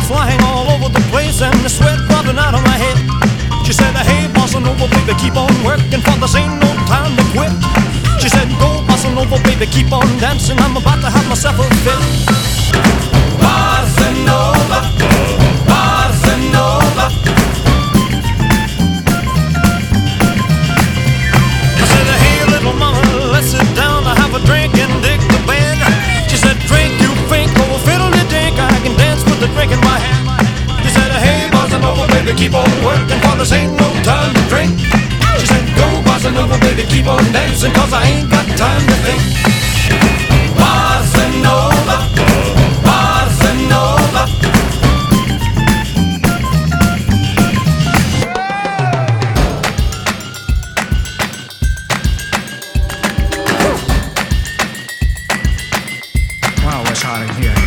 flying all over the place and the sweat rubbing out of my head. She said, hey, bossa nova, baby, keep on working, for this ain't no time to quit. She said, go, bossa nova, baby, keep on dancing, I'm about to have myself a fit. Bossa nova, bossa nova. I said, hey, little mama, let's sit down, I have a drink and dig the band. She said, drink, you think, oh, fiddle-de-dink, I can dance with the drink in my hand. She said, hey, bossa nova, baby, keep on working, for this ain't no time to drink. She said, go, bossa nova, baby, keep on dancing, cause I ain't got time to think. Bossa nova, bossa nova. Wow, it's hot in here.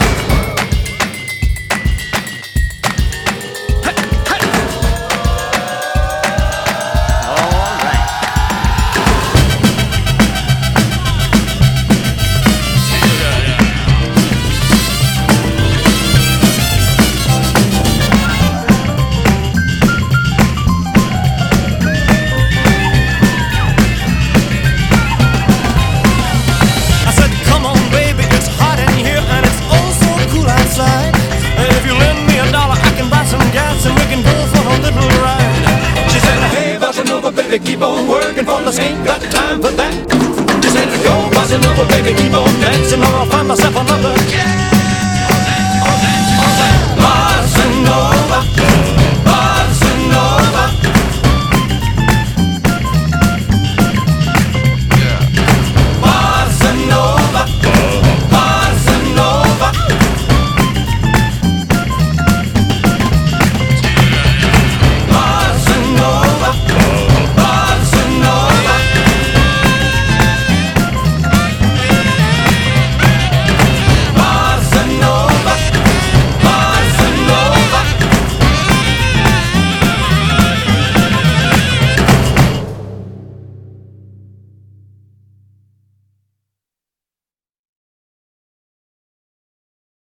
Keep on working, for this ain't got time for that. She said, go, bossa nova, baby, keep on dancing, or I'll find myself another cat.